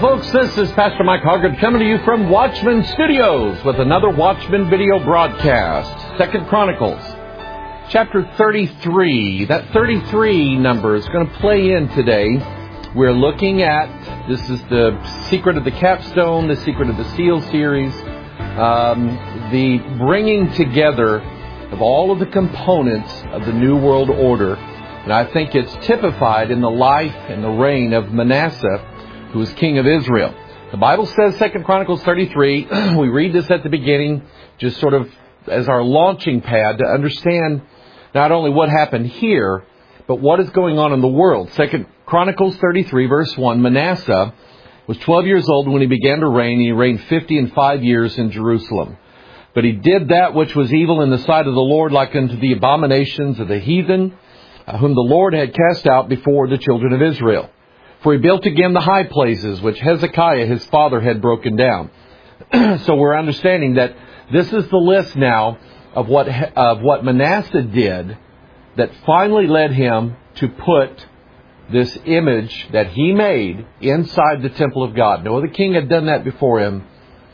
folks, this is Pastor Mike Hoggard coming to you from Watchman Studios with another Watchman video broadcast. 2 Chronicles, chapter 33. That 33 number is going to play in today. We're looking at, this is the Secret of the Capstone, the Secret of the Seal series, the bringing together of all of the components of the New World Order. And I think it's typified in the life and the reign of Manasseh, who was king of Israel. The Bible says, 2 Chronicles 33, we read this at the beginning, just sort of as our launching pad to understand not only what happened here, but what is going on in the world. 2 Chronicles 33, verse 1, Manasseh was 12 years old when he began to reign, and he reigned 55 years in Jerusalem. But he did that which was evil in the sight of the Lord, like unto the abominations of the heathen, whom the Lord had cast out before the children of Israel. For he built again the high places which Hezekiah his father had broken down. So we're understanding that this is the list now of what Manasseh did that finally led him to put this image that he made inside the temple of God. No other king had done that before him.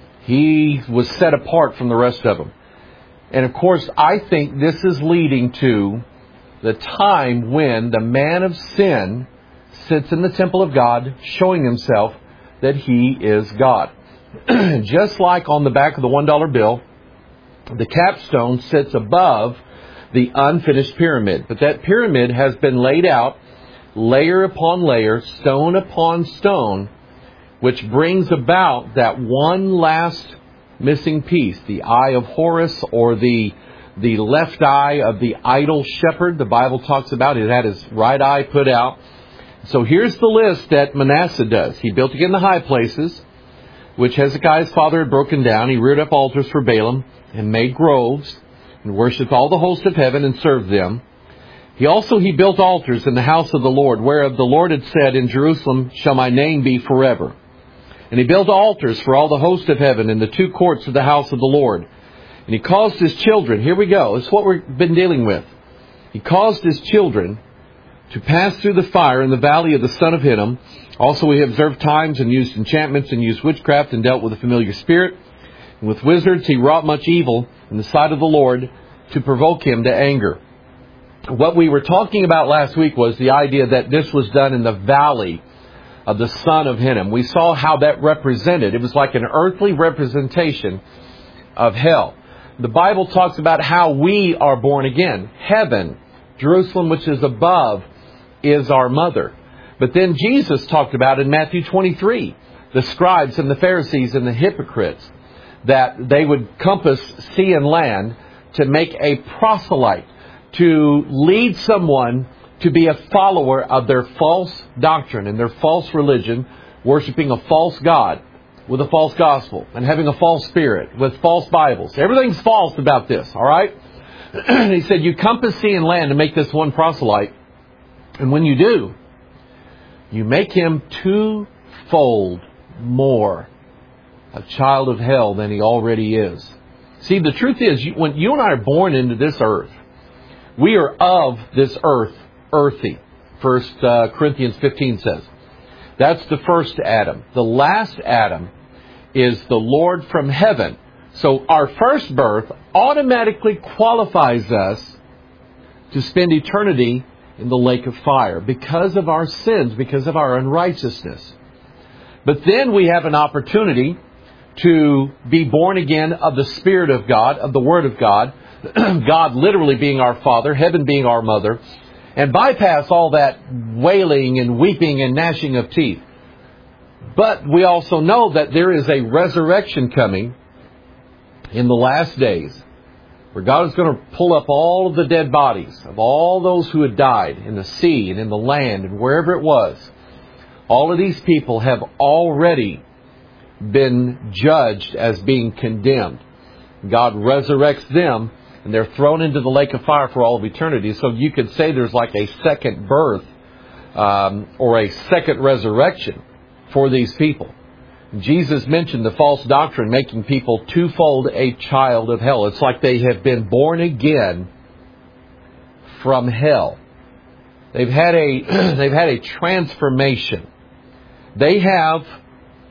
He was set apart from the rest of them. And of course, I think this is leading to the time when the man of sin sits in the temple of God, showing himself that he is God. Just like on the back of the $1 bill, the capstone sits above the unfinished pyramid. But that pyramid has been laid out, layer upon layer, stone upon stone, which brings about that one last missing piece, the eye of Horus, or the left eye of the idol shepherd. The Bible talks about it had his right eye put out. So here's the list that Manasseh does. He built again the high places, which Hezekiah's father had broken down. He reared up altars for Baalim and made groves and worshipped all the hosts of heaven and served them. He built altars in the house of the Lord, whereof the Lord had said, in Jerusalem shall my name be forever. And he built altars for all the hosts of heaven in the two courts of the house of the Lord. And he caused his children, here we go, this is what we've been dealing with. He caused his children to pass through the fire in the valley of the son of Hinnom. Also he observed times and used enchantments and used witchcraft and dealt with a familiar spirit. And with wizards he wrought much evil in the sight of the Lord to provoke him to anger. What we were talking about last week was the idea that this was done in the valley of the son of Hinnom. We saw how that represented. It was like an earthly representation of hell. The Bible talks about how we are born again. Heaven, Jerusalem, which is above, is our mother. But then Jesus talked about in Matthew 23, the scribes and the Pharisees and the hypocrites, that they would compass sea and land to make a proselyte, to lead someone to be a follower of their false doctrine and their false religion, worshiping a false God with a false gospel and having a false spirit with false Bibles. Everything's false about this, all right? He said, you compass sea and land to make this one proselyte. And when you do, you make him twofold more a child of hell than he already is. See, the truth is, when you and I are born into this earth, we are of this earth, earthy. 1 Corinthians 15 says. That's the first Adam. The last Adam is the Lord from heaven. So our first birth automatically qualifies us to spend eternity in the lake of fire because of our sins, because of our unrighteousness. But then we have an opportunity to be born again of the Spirit of God, of the Word of God, God literally being our Father, heaven being our mother, and bypass all that wailing and weeping and gnashing of teeth. But we also know that there is a resurrection coming in the last days, where God is going to pull up all of the dead bodies of all those who had died in the sea and in the land and wherever it was. All of these people have already been judged as being condemned. God resurrects them, and they're thrown into the lake of fire for all of eternity. So you could say there's like a second birth or a second resurrection for these people. Jesus mentioned the false doctrine making people twofold a child of hell. It's like they have been born again from hell. They've had a transformation. They have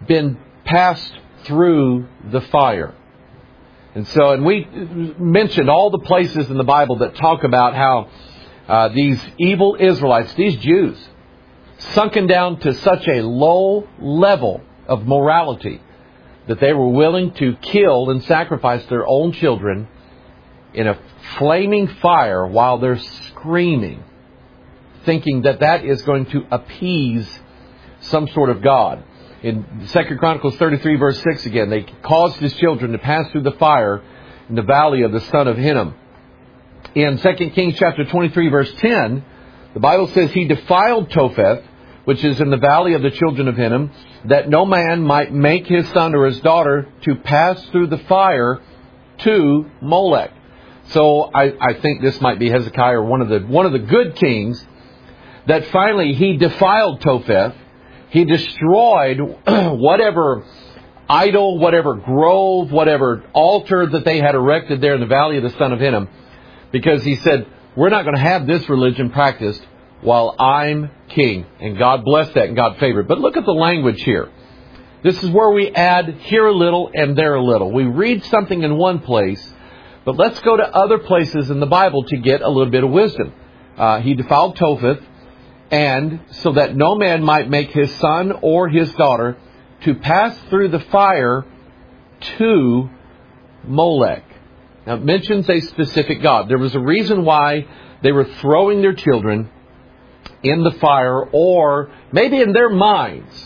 been passed through the fire. And we mentioned all the places in the Bible that talk about how these evil Israelites, these Jews, sunken down to such a low level of morality that they were willing to kill and sacrifice their own children in a flaming fire while they're screaming, thinking that that is going to appease some sort of God. In 2 Chronicles 33 verse 6 again, they caused his children to pass through the fire in the valley of the son of Hinnom. In 2 Kings chapter 23 verse 10, the Bible says he defiled Topheth, which is in the valley of the children of Hinnom, that no man might make his son or his daughter to pass through the fire to Molech. So I think this might be Hezekiah, or one of the good kings, that finally he defiled Topheth. He destroyed whatever idol, whatever grove, whatever altar that they had erected there in the valley of the son of Hinnom, because he said, we're not going to have this religion practiced while I'm king. And God blessed that and God favored. But look at the language here. This is where we add here a little and there a little. We read something in one place, but let's go to other places in the Bible to get a little bit of wisdom. He defiled Topheth, and so that no man might make his son or his daughter to pass through the fire to Molech. Now it mentions a specific God. There was a reason why they were throwing their children in the fire, or maybe in their minds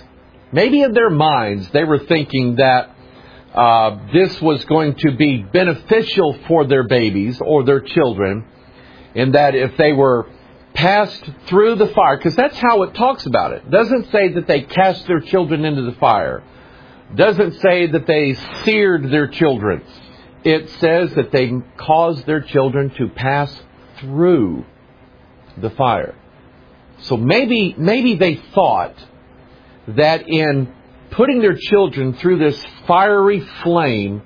they were thinking that this was going to be beneficial for their babies or their children, and that if they were passed through the fire, because that's how it talks about it. It doesn't say that they cast their children into the fire. It doesn't say that they seared their children. It says that they caused their children to pass through the fire. So maybe they thought that in putting their children through this fiery flame,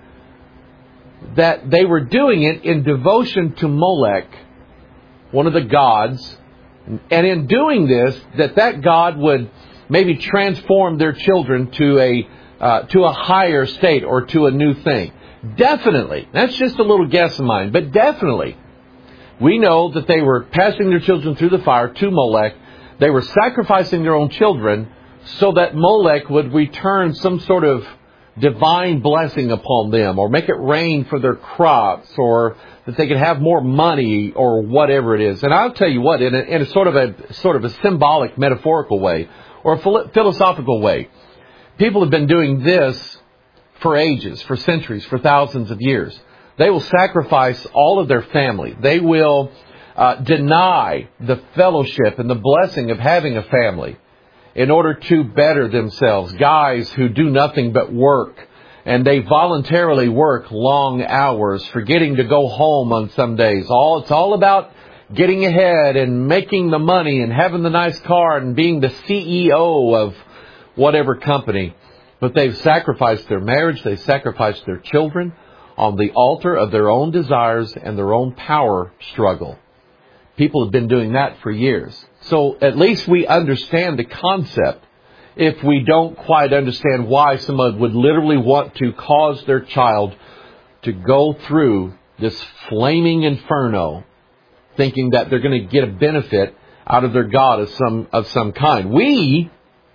that they were doing it in devotion to Molech, one of the gods, and in doing this, that God would maybe transform their children to a higher state or to a new thing. Definitely, that's just a little guess of mine, but definitely, we know that they were passing their children through the fire to Molech. They were sacrificing their own children so that Molech would return some sort of divine blessing upon them, or make it rain for their crops, or that they could have more money, or whatever it is. And I'll tell you what, in a sort of a symbolic, metaphorical way, or a philosophical way, people have been doing this for ages, for centuries, for thousands of years. They will sacrifice all of their family. They will deny the fellowship and the blessing of having a family in order to better themselves. Guys who do nothing but work, and they voluntarily work long hours, forgetting to go home on some days. It's all about getting ahead and making the money and having the nice car and being the CEO of whatever company. But they've sacrificed their marriage, they've sacrificed their children on the altar of their own desires and their own power struggle. People have been doing that for years. So at least we understand the concept, if we don't quite understand why someone would literally want to cause their child to go through this flaming inferno, thinking that they're going to get a benefit out of their God of some kind. We,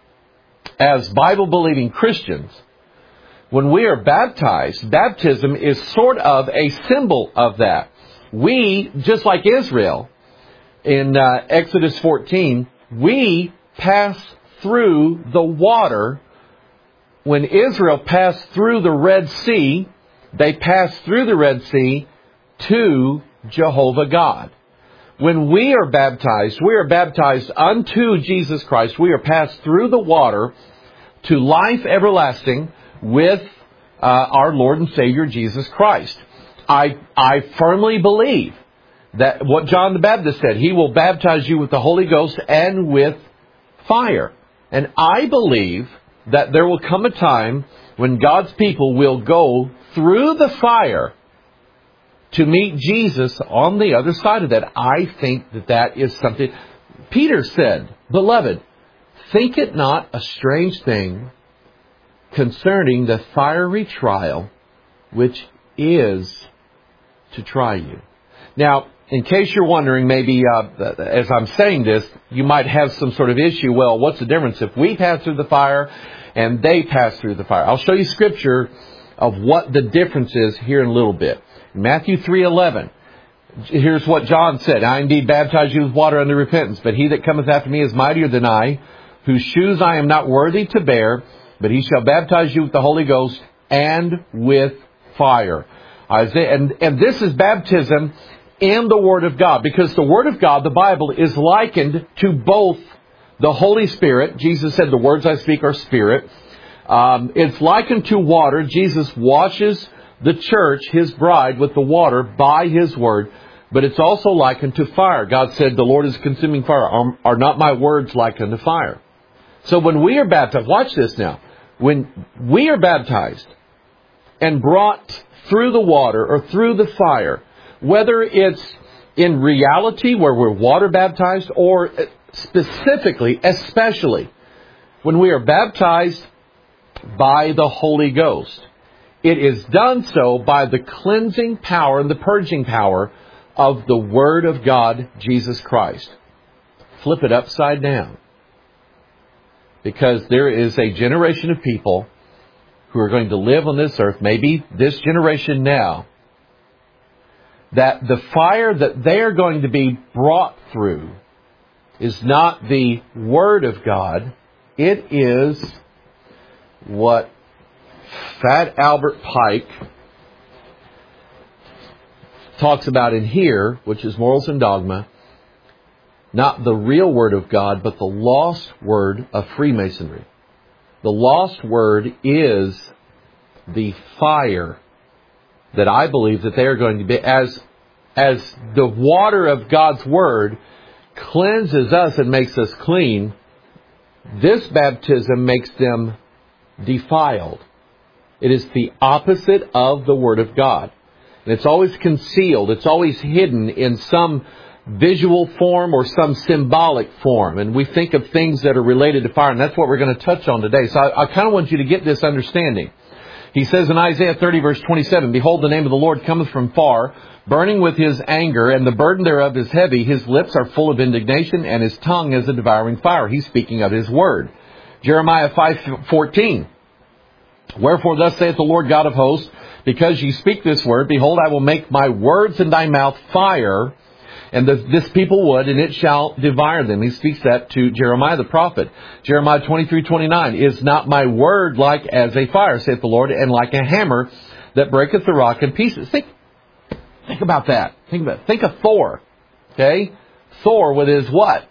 as Bible-believing Christians, when we are baptized, baptism is sort of a symbol of that. We, just like Israel, in Exodus 14, we pass through the water. When Israel passed through the Red Sea, they passed through the Red Sea to Jehovah God. When we are baptized unto Jesus Christ. We are passed through the water to life everlasting with our Lord and Savior Jesus Christ. I firmly believe that what John the Baptist said, He will baptize you with the Holy Ghost and with fire. And I believe that there will come a time when God's people will go through the fire to meet Jesus on the other side of that. I think that is something. Peter said, "Beloved, think it not a strange thing concerning the fiery trial, which is to try you. Now, in case you're wondering, maybe as I'm saying this, you might have some sort of issue. Well, what's the difference if we pass through the fire and they pass through the fire? I'll show you scripture of what the difference is here in a little bit. Matthew 3:11. Here's what John said. I indeed baptize you with water unto repentance, but he that cometh after me is mightier than I, whose shoes I am not worthy to bear, but he shall baptize you with the Holy Ghost and with fire. Isaiah, and this is baptism in the Word of God, because the Word of God, the Bible, is likened to both the Holy Spirit. Jesus said, the words I speak are spirit. It's likened to water. Jesus washes the church, His bride, with the water by His Word. But it's also likened to fire. God said, the Lord is consuming fire. Are not my words likened to fire? So when we are baptized, watch this now. When we are baptized and brought through the water or through the fire, whether it's in reality where we're water baptized, or specifically, especially, when we are baptized by the Holy Ghost, it is done so by the cleansing power and the purging power of the Word of God, Jesus Christ. Flip it upside down. Because there is a generation of people who are going to live on this earth, maybe this generation now, that the fire that they are going to be brought through is not the Word of God. It is what Fat Albert Pike talks about in here, which is Morals and Dogma. Not the real Word of God, but the lost word of Freemasonry. The lost word is the fire that I believe that they are going to be, as the water of God's Word cleanses us and makes us clean, this baptism makes them defiled. It is the opposite of the Word of God. And it's always concealed. It's always hidden in some visual form or some symbolic form. And we think of things that are related to fire, and that's what we're going to touch on today. So I kind of want you to get this understanding. He says in Isaiah 30, verse 27, Behold, the name of the Lord cometh from far, burning with His anger, and the burden thereof is heavy. His lips are full of indignation, and His tongue is a devouring fire. He's speaking of His Word. Jeremiah 5:14, Wherefore thus saith the Lord God of hosts, Because ye speak this word, behold, I will make my words in thy mouth fire, and this people would, and it shall devour them. He speaks that to Jeremiah the prophet. Jeremiah 23:29, Is not my word like as a fire, saith the Lord, and like a hammer that breaketh the rock in pieces? Think about that. Think of Thor. Okay? Thor with his what?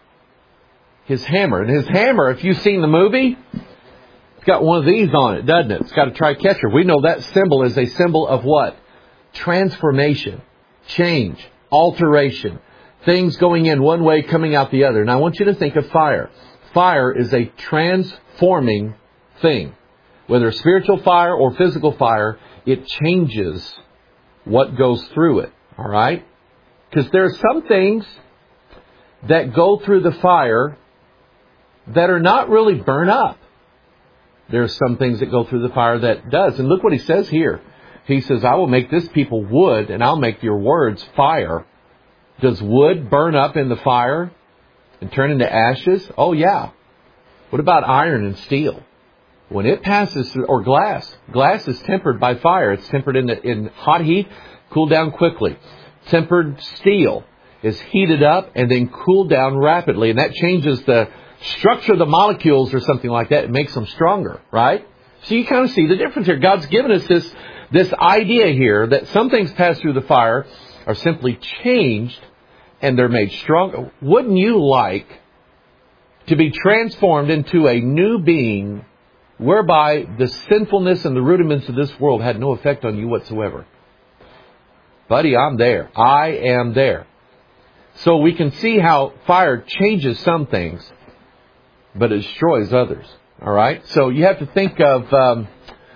His hammer. And his hammer, if you've seen the movie, it's got one of these on it, doesn't it? It's got a tri-catcher. We know that symbol is a symbol of what? Transformation, change, alteration. Things going in one way, coming out the other. And I want you to think of fire. Fire is a transforming thing. Whether spiritual fire or physical fire, it changes what goes through it. All right? Because there are some things that go through the fire that are not really burn up. There are some things that go through the fire that does. And look what he says here. He says, I will make this people wood, and I'll make your words fire. Does wood burn up in the fire and turn into ashes? Oh, yeah. What about iron and steel? When it passes through, or glass. Glass is tempered by fire. It's tempered in hot heat, cooled down quickly. Tempered steel is heated up and then cooled down rapidly. And that changes the structure of the molecules or something like that. It makes them stronger, right? So you kind of see the difference here. God's given us this idea here that some things pass through the fire are simply changed and they're made stronger. Wouldn't you like to be transformed into a new being whereby the sinfulness and the rudiments of this world had no effect on you whatsoever? Buddy, I'm there. I am there. So we can see how fire changes some things, but it destroys others. All right? So you have to think of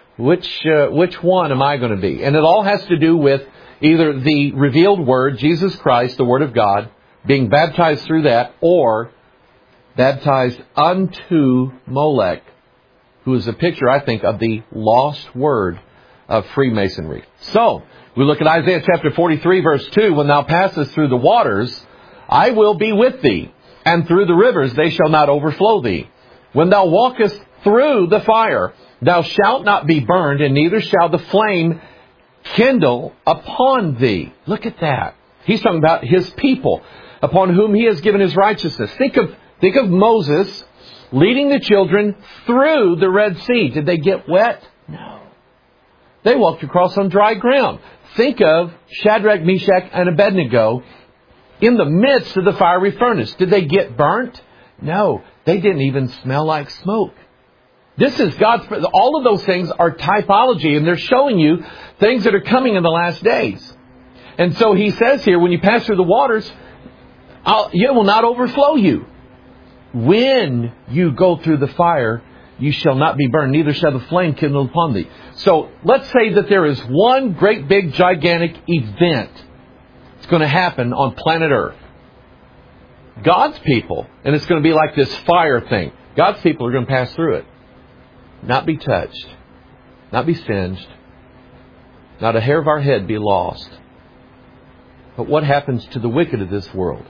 which one am I going to be? And it all has to do with either the revealed Word, Jesus Christ, the Word of God, being baptized through that, or baptized unto Molech, who is a picture, I think, of the lost word of Freemasonry. So, we look at Isaiah chapter 43, verse 2. When thou passest through the waters, I will be with thee, and through the rivers they shall not overflow thee. When thou walkest through the fire, thou shalt not be burned, and neither shall the flame kindle upon thee. Look at that. He's talking about His people, upon whom He has given His righteousness. Think of Moses leading the children through the Red Sea. Did they get wet? No. They walked across on dry ground. Think of Shadrach, Meshach, and Abednego in the midst of the fiery furnace. Did they get burnt? No. They didn't even smell like smoke. This is God's... All of those things are typology, and they're showing you things that are coming in the last days. And so He says here, when you pass through the waters, it will not overflow you. When you go through the fire, you shall not be burned, neither shall the flame kindle upon thee. So let's say that there is one great big gigantic event that's going to happen on planet Earth. God's people, and it's going to be like this fire thing. God's people are going to pass through it. Not be touched. Not be singed. Not a hair of our head be lost. But what happens to the wicked of this world?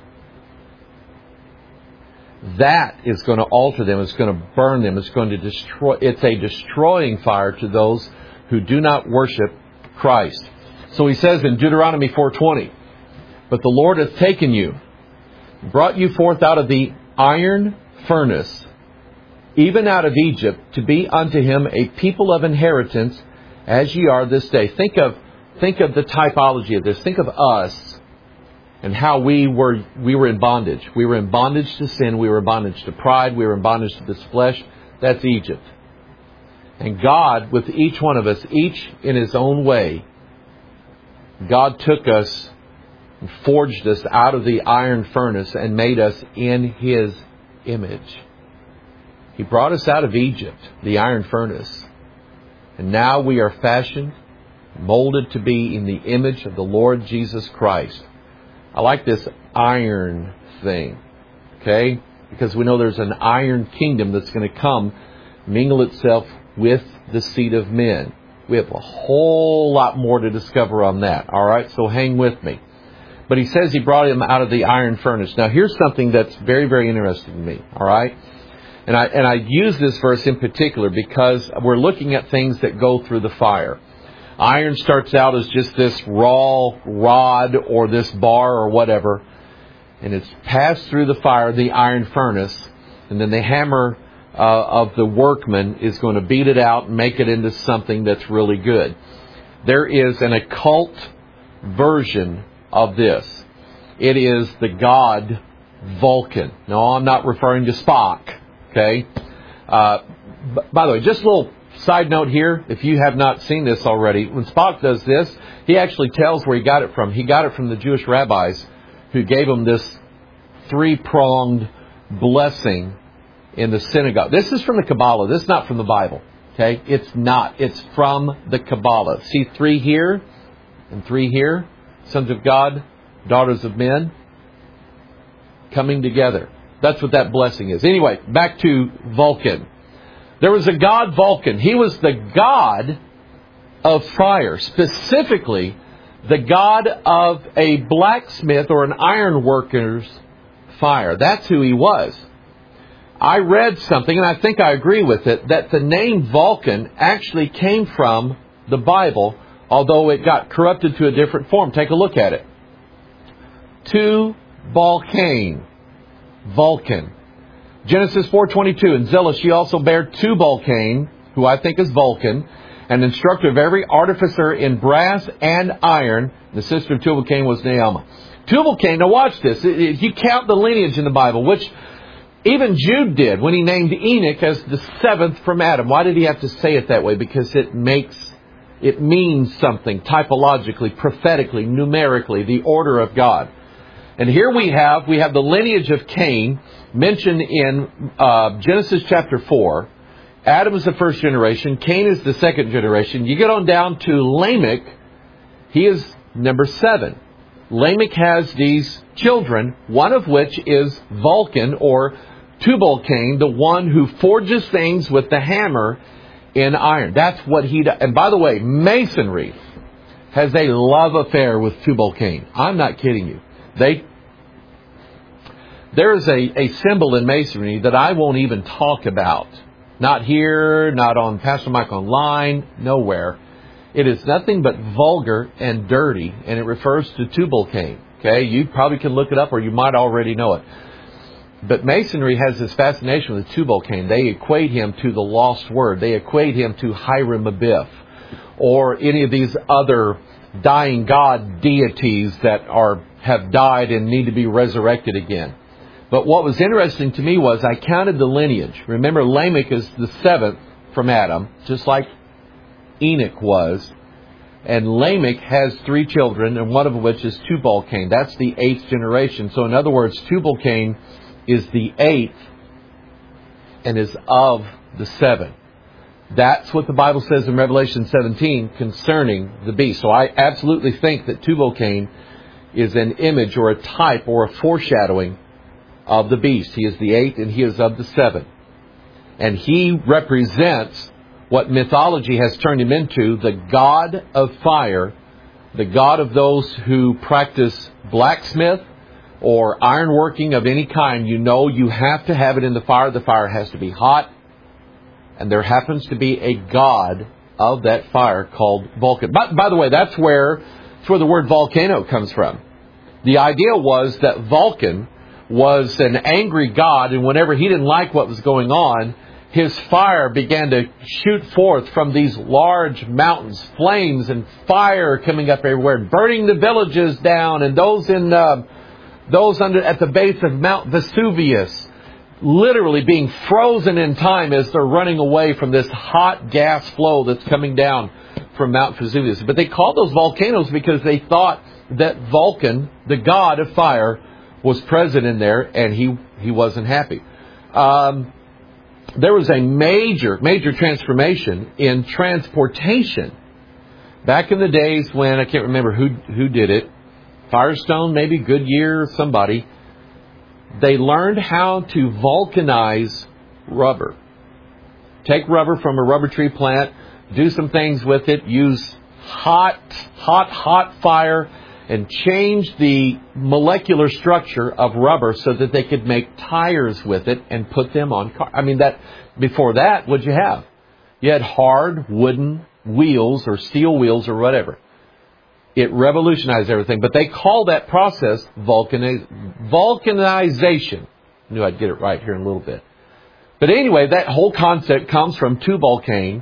That is going to alter them. It's going to burn them. It's going to destroy. It's a destroying fire to those who do not worship Christ. So He says in Deuteronomy 4:20, but the Lord hath taken you, brought you forth out of the iron furnace, even out of Egypt, to be unto Him a people of inheritance, as ye are this day. Think of the typology of this. Think of us and how we were in bondage. We were in bondage to sin. We were in bondage to pride. We were in bondage to this flesh. That's Egypt. And God, with each one of us, each in His own way, God took us and forged us out of the iron furnace and made us in His image. He brought us out of Egypt, the iron furnace. And now we are fashioned, molded to be in the image of the Lord Jesus Christ. I like this iron thing, okay? Because we know there's an iron kingdom that's going to come, mingle itself with the seed of men. We have a whole lot more to discover on that, all right? So hang with me. But He says He brought him out of the iron furnace. Now here's something that's very, very interesting to me, all right? And I use this verse in particular because we're looking at things that go through the fire. Iron starts out as just this raw rod or this bar or whatever, and it's passed through the fire, the iron furnace, and then the hammer of the workman is going to beat it out and make it into something that's really good. There is an occult version of this. It is the god Vulcan. No, I'm not referring to Spock. Okay. By the way, just a little side note here, if you have not seen this already, when Spock does this, he actually tells where he got it from. He got it from the Jewish rabbis who gave him this three-pronged blessing in the synagogue. This is from the Kabbalah. This is not from the Bible. Okay? It's not. It's from the Kabbalah. See 3 here and 3 here. Sons of God, daughters of men, coming together. That's what that blessing is. Anyway, back to Vulcan. There was a god Vulcan. He was the god of fire. Specifically, the god of a blacksmith or an iron worker's fire. That's who he was. I read something, and I think I agree with it, that the name Vulcan actually came from the Bible, although it got corrupted to a different form. Take a look at it. Tubal-Cain. Vulcan. Genesis 4:22, and Zillah she also bare Tubal-Cain, who I think is Vulcan, an instructor of every artificer in brass and iron. The sister of Tubal-Cain was Naamah. Tubal-Cain, now watch this. You count the lineage in the Bible, which even Jude did when he named Enoch as the 7th from Adam. Why did he have to say it that way? Because it means something typologically, prophetically, numerically, the order of God. And here we have the lineage of Cain mentioned in Genesis chapter 4. Adam is the first generation. Cain is the second generation. You get on down to Lamech. He is number 7. Lamech has these children, one of which is Vulcan or Tubal-Cain, the one who forges things with the hammer in iron. That's what he does. And by the way, Masonry has a love affair with Tubal-Cain. I'm not kidding you. There is a symbol in Masonry that I won't even talk about. Not here, not on Pastor Mike Online, nowhere. It is nothing but vulgar and dirty, and it refers to Tubal-Cain. Okay, you probably can look it up, or you might already know it. But Masonry has this fascination with Tubal-Cain. They equate him to the lost word. They equate him to Hiram Abiff, or any of these other dying god deities that have died and need to be resurrected again. But what was interesting to me was I counted the lineage. Remember, Lamech is the seventh from Adam, just like Enoch was. And Lamech has 3 children, and one of which is Tubal-Cain. That's the 8th generation. So in other words, Tubal-Cain is the 8th and is of the 7. That's what the Bible says in Revelation 17 concerning the beast. So I absolutely think that Tubal-Cain is an image or a type or a foreshadowing of the beast. He is the 8th and he is of the 7. And he represents what mythology has turned him into, the god of fire, the god of those who practice blacksmith or ironworking of any kind. You know you have to have it in the fire. The fire has to be hot. And there happens to be a god of that fire called Vulcan. By the way, that's where the word volcano comes from. The idea was that Vulcan was an angry god, and whenever he didn't like what was going on, his fire began to shoot forth from these large mountains, flames and fire coming up everywhere, burning the villages down, and those under at the base of Mount Vesuvius, literally being frozen in time as they're running away from this hot gas flow that's coming down from Mount Vesuvius. But they called those volcanoes because they thought that Vulcan, the god of fire, was present in there, and he wasn't happy. There was a major transformation in transportation back in the days when, I can't remember who did it, Firestone, maybe Goodyear, somebody. They learned how to vulcanize rubber. Take rubber from a rubber tree plant, do some things with it, use hot fire, and change the molecular structure of rubber so that they could make tires with it and put them on cars. I mean, before that, what'd you have? You had hard wooden wheels or steel wheels or whatever. It revolutionized everything. But they call that process vulcanization. I knew I'd get it right here in a little bit. But anyway, that whole concept comes from Tubal-Cain,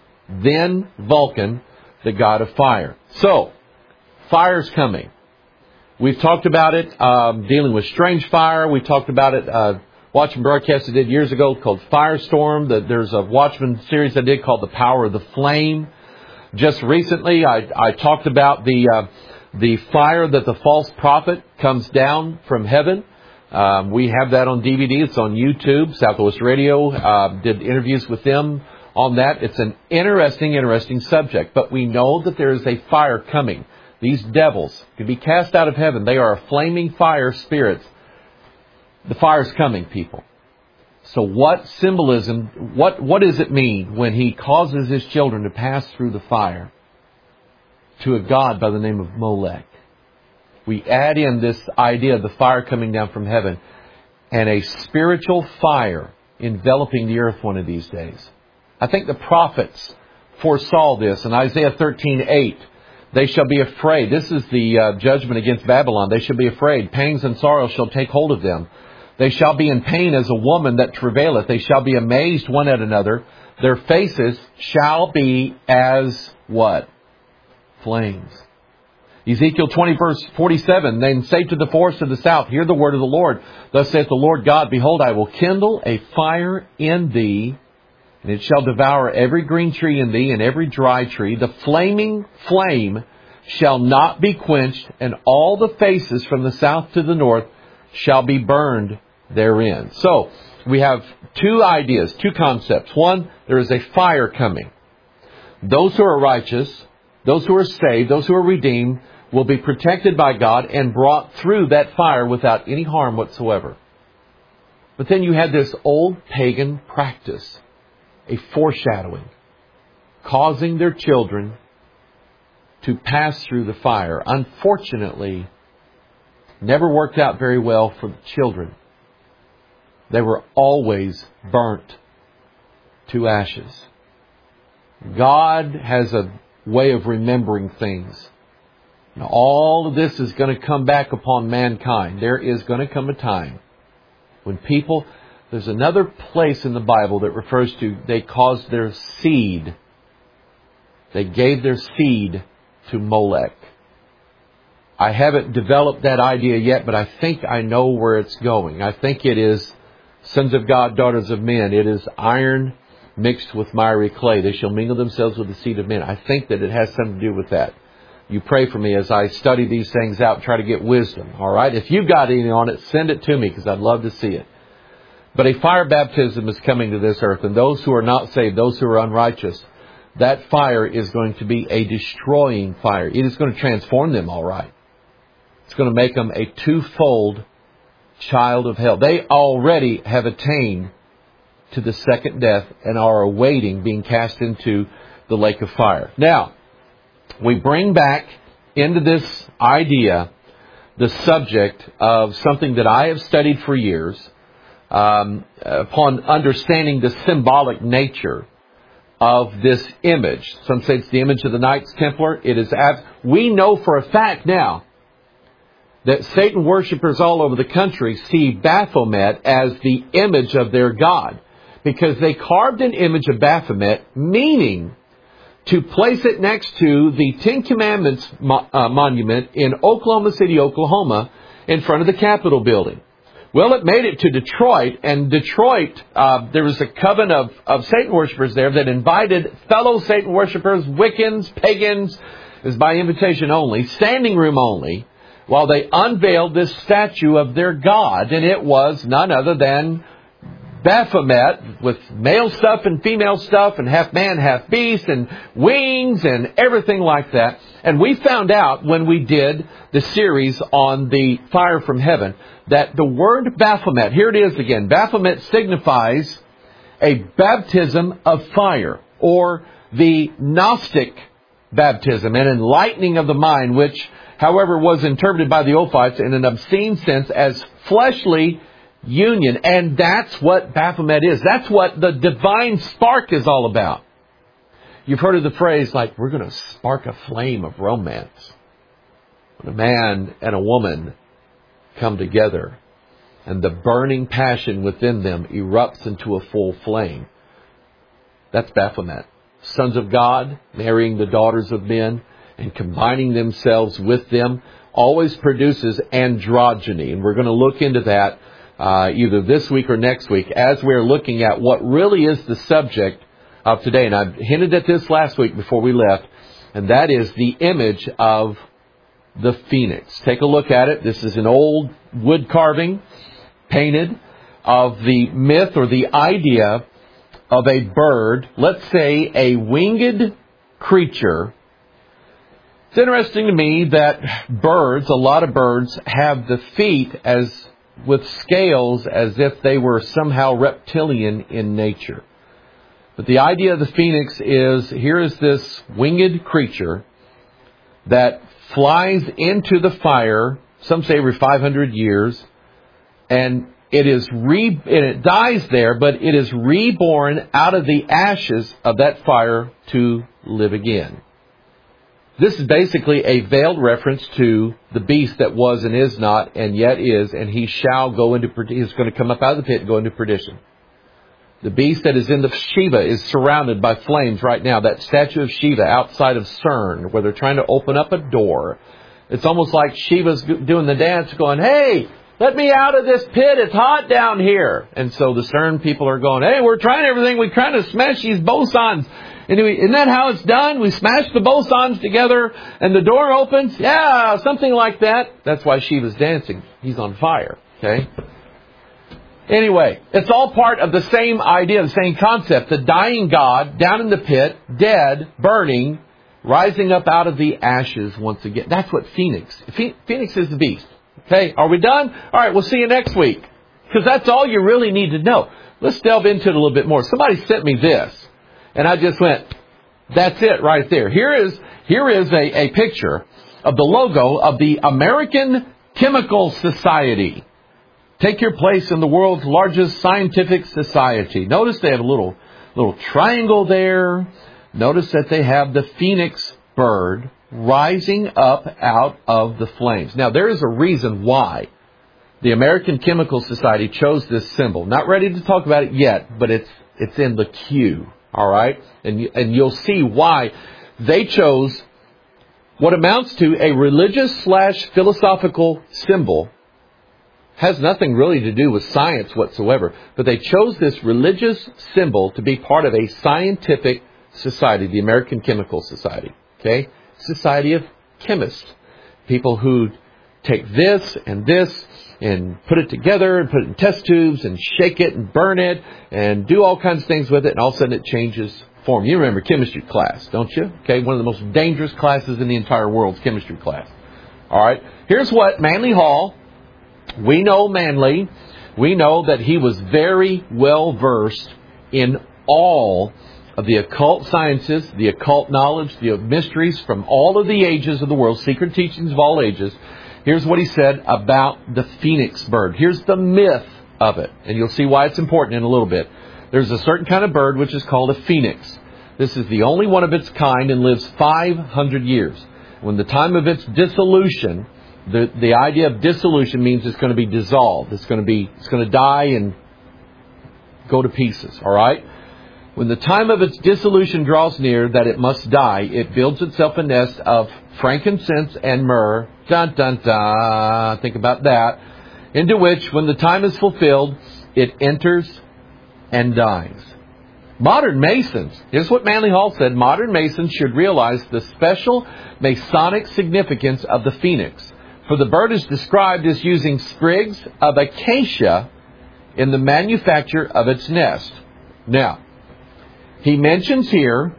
then Vulcan, the god of fire. So, fire's coming. We've talked about it, dealing with strange fire. We talked about it, watching broadcasts I did years ago called Firestorm. There's a Watchman series I did called The Power of the Flame. Just recently, I talked about the fire that the false prophet comes down from heaven. We have that on DVD. It's on YouTube. Southwest Radio did interviews with them on that. It's an interesting subject. But we know that there is a fire coming. These devils can be cast out of heaven. They are flaming fire spirits. The fire's coming, people. So what symbolism, what does it mean when he causes his children to pass through the fire to a god by the name of Molech? We add in this idea of the fire coming down from heaven and a spiritual fire enveloping the earth one of these days. I think the prophets foresaw this in Isaiah 13:8. They shall be afraid. This is the judgment against Babylon. They shall be afraid. Pangs and sorrows shall take hold of them. They shall be in pain as a woman that travaileth. They shall be amazed one at another. Their faces shall be as what? Flames. Ezekiel 20 verse 47. Then say to the forest of the south, hear the word of the Lord. Thus saith the Lord God, behold, I will kindle a fire in thee, and it shall devour every green tree in thee and every dry tree. The flaming flame shall not be quenched, and all the faces from the south to the north shall be burned therein. So, we have two ideas, two concepts. One, there is a fire coming. Those who are righteous, those who are saved, those who are redeemed, will be protected by God and brought through that fire without any harm whatsoever. But then you had this old pagan practice, a foreshadowing, causing their children to pass through the fire. Unfortunately, never worked out very well for the children. They were always burnt to ashes. God has a way of remembering things. Now, all of this is going to come back upon mankind. There is going to come a time when people, there's another place in the Bible that refers to, they caused their seed. They gave their seed to Molech. I haven't developed that idea yet, but I think I know where it's going. I think it is sons of God, daughters of men. It is iron mixed with miry clay. They shall mingle themselves with the seed of men. I think that it has something to do with that. You pray for me as I study these things out and try to get wisdom. All right? If you've got anything on it, send it to me because I'd love to see it. But a fire baptism is coming to this earth. And those who are not saved, those who are unrighteous, that fire is going to be a destroying fire. It is going to transform them, all right. It's going to make them a twofold child of hell. They already have attained to the second death and are awaiting being cast into the lake of fire. Now, we bring back into this idea the subject of something that I have studied for years upon understanding the symbolic nature of this image. Some say it's the image of the Knights Templar. It is. We know for a fact now that Satan worshipers all over the country see Baphomet as the image of their god, because they carved an image of Baphomet, meaning to place it next to the Ten Commandments monument in Oklahoma City, Oklahoma, in front of the Capitol building. Well, it made it to Detroit, and Detroit, there was a coven of Satan worshipers there that invited fellow Satan worshipers, Wiccans, pagans, it was by invitation only, standing room only, while they unveiled this statue of their god, and it was none other than Baphomet, with male stuff and female stuff and half man, half beast and wings and everything like that. And we found out when we did the series on the fire from heaven that the word Baphomet, here it is again, Baphomet signifies a baptism of fire, or the Gnostic baptism, an enlightening of the mind, which, however, was interpreted by the Ophites in an obscene sense as fleshly union. And that's what Baphomet is. That's what the divine spark is all about. You've heard of the phrase, like, we're going to spark a flame of romance. When a man and a woman come together and the burning passion within them erupts into a full flame. That's Baphomet. Sons of God marrying the daughters of men and combining themselves with them always produces androgyny. And we're going to look into that either this week or next week as we're looking at what really is the subject of today. And I hinted at this last week before we left, and that is the image of the phoenix. Take a look at it. This is an old wood carving painted of the myth or the idea of a bird, let's say a winged creature. It's interesting to me that birds, a lot of birds, have the feet as with scales as if they were somehow reptilian in nature. But the idea of the phoenix is, here is this winged creature that flies into the fire, some say every 500 years, and it dies there, but it is reborn out of the ashes of that fire to live again. This is basically a veiled reference to the beast that was and is not and yet is, and he shall go into, he's going to come up out of the pit and go into perdition. The beast that is in the Shiva is surrounded by flames right now. That statue of Shiva outside of CERN, where they're trying to open up a door. It's almost like Shiva's doing the dance going, hey, let me out of this pit. It's hot down here. And so the CERN people are going, hey, we're trying everything. We're trying to smash these bosons. Anyway, isn't that how it's done? We smash the bosons together and the door opens? Yeah, something like that. That's why Shiva's dancing. He's on fire. Okay? Anyway, it's all part of the same idea, the same concept. The dying God down in the pit, dead, burning, rising up out of the ashes once again. That's what Phoenix. Phoenix is the beast. Okay, are we done? All right, we'll see you next week. Because that's all you really need to know. Let's delve into it a little bit more. Somebody sent me this, and I just went, that's it right there. Here is a picture of the logo of the American Chemical Society. Take your place in the world's largest scientific society. Notice they have a little triangle there. Notice that they have the phoenix bird rising up out of the flames. Now, there is a reason why the American Chemical Society chose this symbol. Not ready to talk about it yet, but it's in the queue. All right? And you'll see why they chose what amounts to a religious/philosophical symbol. Has nothing really to do with science whatsoever. But they chose this religious symbol to be part of a scientific society, the American Chemical Society. Okay? Society of chemists. People who take this and put it together and put it in test tubes and shake it and burn it and do all kinds of things with it, and all of a sudden it changes form. You remember chemistry class, don't you? Okay, one of the most dangerous classes in the entire world is chemistry class. All right, here's what Manly Hall, we know Manly, we know that he was very well versed in all of the occult sciences, the occult knowledge, the mysteries from all of the ages of the world, secret teachings of all ages. Here's what he said about the phoenix bird. Here's the myth of it. And you'll see why it's important in a little bit. There's a certain kind of bird which is called a phoenix. This is the only one of its kind and lives 500 years. When the time of its dissolution, the idea of dissolution means it's going to be dissolved. It's going to die and go to pieces. All right? When the time of its dissolution draws near that it must die, it builds itself a nest of frankincense and myrrh. Dun, dun, dun. Think about that. Into which, when the time is fulfilled, it enters and dies. Modern Masons, here's what Manly Hall said, modern Masons should realize the special Masonic significance of the phoenix. For the bird is described as using sprigs of acacia in the manufacture of its nest. Now, he mentions here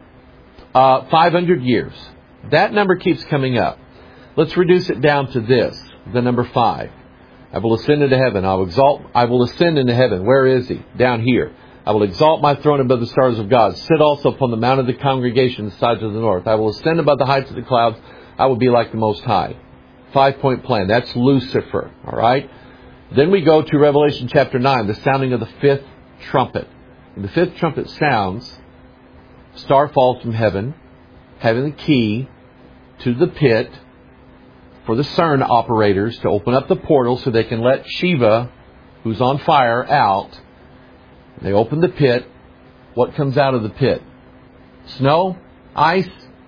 500 years. That number keeps coming up. Let's reduce it down to this, the number 5. I will ascend into heaven. I will ascend into heaven. Where is he? Down here. I will exalt my throne above the stars of God. Sit also upon the mount of the congregation, the sides of the north. I will ascend above the heights of the clouds. I will be like the Most High. 5-point plan. That's Lucifer. All right. Then we go to Revelation chapter 9, the sounding of the 5th trumpet. When the 5th trumpet sounds, star falls from heaven, having the key to the pit for the CERN operators to open up the portal so they can let Shiva, who's on fire, out. They open the pit. What comes out of the pit? Snow, ice,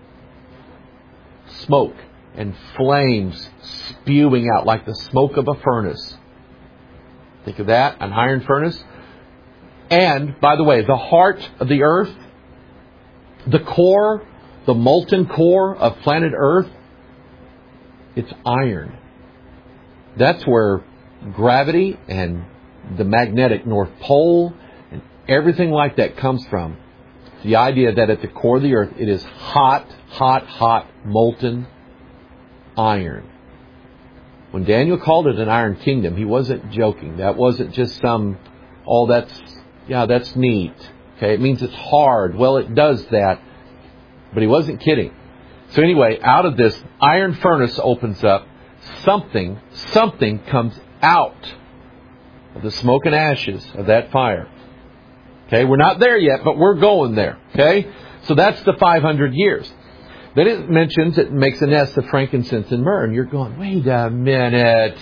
smoke, and flames spewing out like the smoke of a furnace. Think of that, an iron furnace. And, by the way, the heart of the earth, the core, the molten core of planet Earth, it's iron. That's where gravity and the magnetic North Pole and everything like that comes from. The idea that at the core of the earth, it is hot, molten iron. When Daniel called it an iron kingdom, he wasn't joking. That wasn't just that's neat. Okay, it means it's hard. Well, it does that. But he wasn't kidding. So anyway, out of this iron furnace opens up, something comes out of the smoke and ashes of that fire. Okay, we're not there yet, but we're going there. Okay, so that's the 500 years. Then it mentions it makes a nest of frankincense and myrrh, and you're going, wait a minute.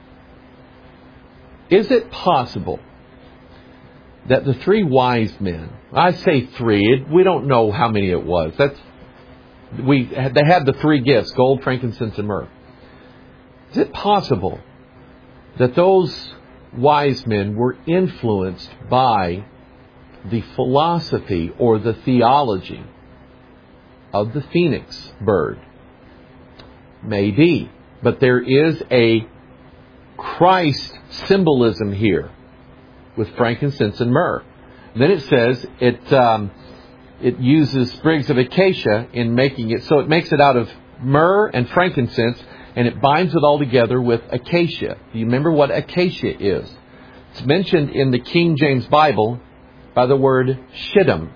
Is it possible that the 3 wise men, I say 3, we don't know how many it was. They had the 3 gifts, gold, frankincense, and myrrh. Is it possible that those wise men were influenced by the philosophy or the theology of the phoenix bird? Maybe. But there is a Christ symbolism here with frankincense and myrrh. Then it says it uses sprigs of acacia in making it. So it makes it out of myrrh and frankincense, and it binds it all together with acacia. Do you remember what acacia is? It's mentioned in the King James Bible by the word Shittim,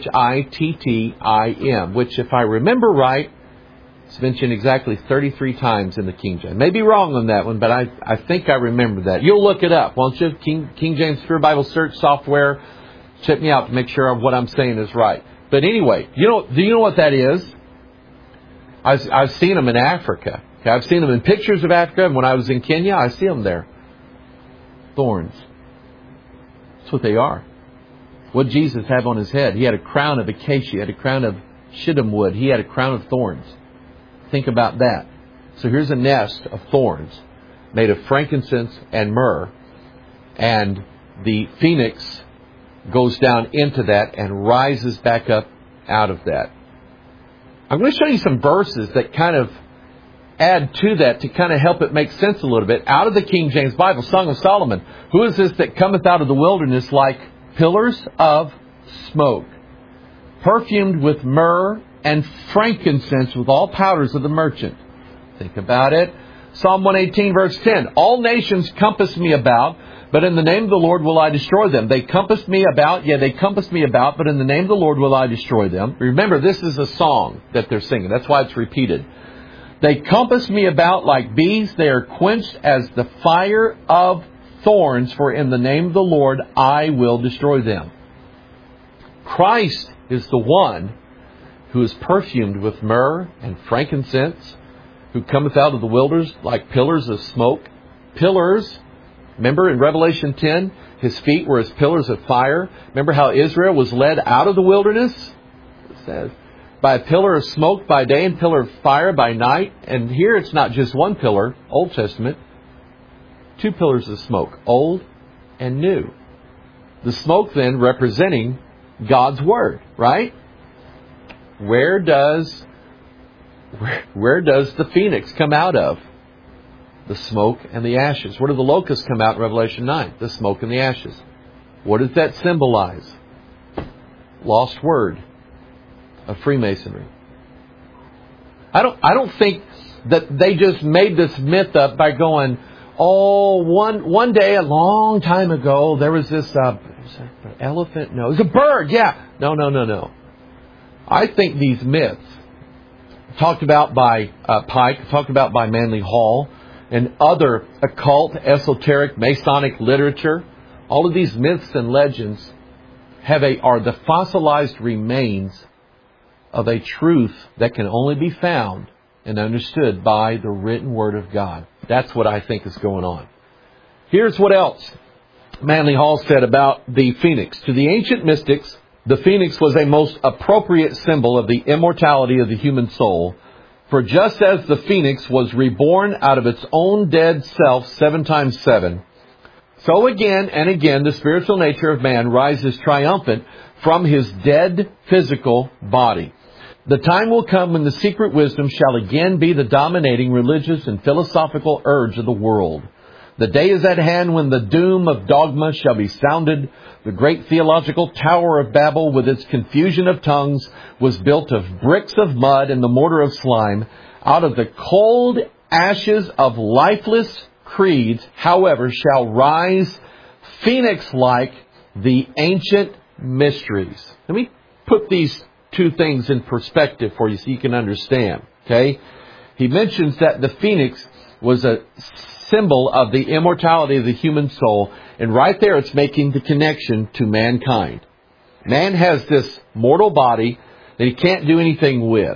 Shittim, which, if I remember right, it's mentioned exactly 33 times in the King James. Maybe wrong on that one, but I think I remember that. You'll look it up, won't you? King James Spirit Bible search software. Check me out to make sure what I'm saying is right. But anyway, do you know what that is? I've seen them in Africa. Okay, I've seen them in pictures of Africa, and when I was in Kenya, I see them there. Thorns. That's what they are. What did Jesus have on his head? He had a crown of acacia. He had a crown of shittim wood. He had a crown of thorns. Think about that. So here's a nest of thorns made of frankincense and myrrh. And the phoenix goes down into that and rises back up out of that. I'm going to show you some verses that kind of add to that to kind of help it make sense a little bit. Out of the King James Bible, Song of Solomon. Who is this that cometh out of the wilderness like pillars of smoke, perfumed with myrrh and frankincense with all powders of the merchant? Think about it. Psalm 118 verse 10. All nations compass me about, but in the name of the Lord will I destroy them. They compassed me about, they compassed me about, but in the name of the Lord will I destroy them. Remember, this is a song that they're singing. That's why it's repeated. They compass me about like bees. They are quenched as the fire of thorns, for in the name of the Lord I will destroy them. Christ is the one who is perfumed with myrrh and frankincense, who cometh out of the wilderness like pillars of smoke. Pillars, remember in Revelation 10, his feet were as pillars of fire. Remember how Israel was led out of the wilderness? It says, by a pillar of smoke by day and pillar of fire by night. And here it's not just one pillar, Old Testament. 2 pillars of smoke, old and new. The smoke then representing God's Word, right? Where does the phoenix come out of? The smoke and the ashes. Where do the locusts come out in Revelation 9? The smoke and the ashes. What does that symbolize? Lost word of Freemasonry. I don't think that they just made this myth up by going, one day a long time ago there was this elephant. No, it was a bird. Yeah. No. I think these myths talked about by Pike, talked about by Manly Hall, and other occult, esoteric, Masonic literature, all of these myths and legends are the fossilized remains of a truth that can only be found and understood by the written Word of God. That's what I think is going on. Here's what else Manly Hall said about the phoenix. To the ancient mystics, the phoenix was a most appropriate symbol of the immortality of the human soul. For just as the phoenix was reborn out of its own dead self 7 times 7, so again and again the spiritual nature of man rises triumphant from his dead physical body. The time will come when the secret wisdom shall again be the dominating religious and philosophical urge of the world. The day is at hand when the doom of dogma shall be sounded. The great theological Tower of Babel, with its confusion of tongues, was built of bricks of mud and the mortar of slime. Out of the cold ashes of lifeless creeds, however, shall rise phoenix-like the ancient mysteries. Let me put these 2 things in perspective for you so you can understand. Okay? He mentions that the phoenix was a symbol of the immortality of the human soul. And right there it's making the connection to mankind. Man has this mortal body that he can't do anything with.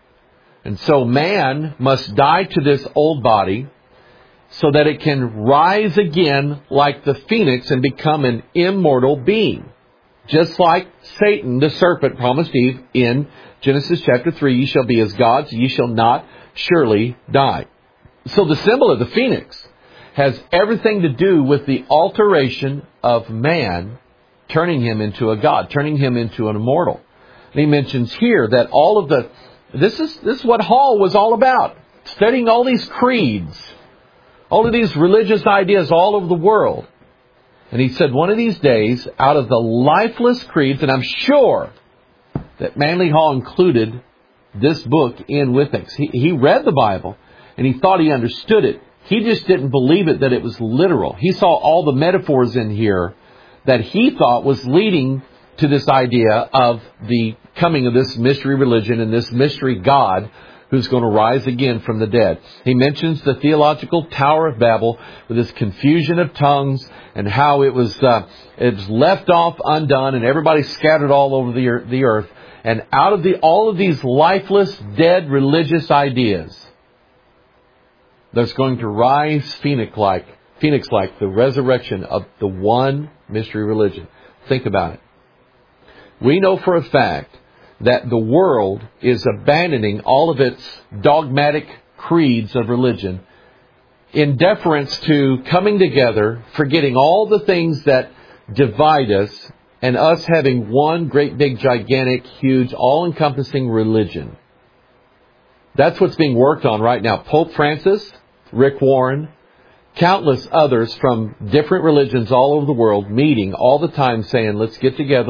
And so man must die to this old body so that it can rise again like the phoenix and become an immortal being. Just like Satan, the serpent, promised Eve in Genesis chapter 3, ye shall be as gods, ye shall not surely die. So the symbol of the phoenix has everything to do with the alteration of man, turning him into a god, turning him into an immortal. And he mentions here that all of this is what Hall was all about, studying all these creeds, all of these religious ideas all over the world. And he said one of these days, out of the lifeless creeds, and I'm sure that Manly Hall included this book in with it. He read the Bible, and he thought he understood it He just didn't believe it, that it was literal. He saw all the metaphors in here that he thought was leading to this idea of the coming of this mystery religion and this mystery God who's going to rise again from the dead. He mentions the theological Tower of Babel with this confusion of tongues and how it was left off undone and everybody scattered all over the earth. And out of all of these lifeless, dead religious ideas, there's going to rise phoenix-like the resurrection of the one mystery religion. Think about it. We know for a fact that the world is abandoning all of its dogmatic creeds of religion in deference to coming together, forgetting all the things that divide us, and us having one great big gigantic huge all-encompassing religion. That's what's being worked on right now. Pope Francis, Rick Warren, countless others from different religions all over the world meeting all the time saying, let's get together.